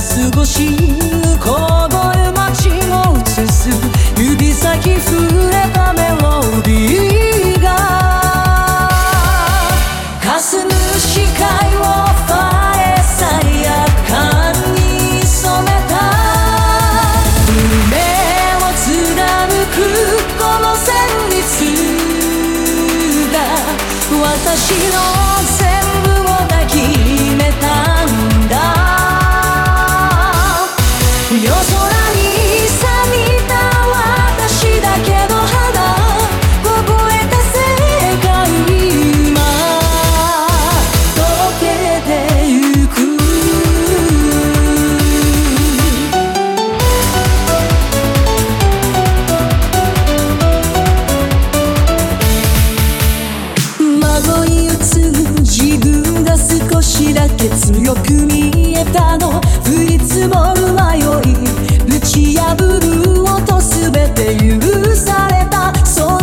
過ごし凍え街を映す指先触れたメロディーが霞む視界をファエ最悪に染めた夢を貫くこの旋律が私の全部を抱きしめたんだ夜空に咲いた私だけど肌凍えた世界今溶けてゆく迷い打つ自分が少しだけ強く見えたの降り積もる迷い打ち破る音すべて許されたそ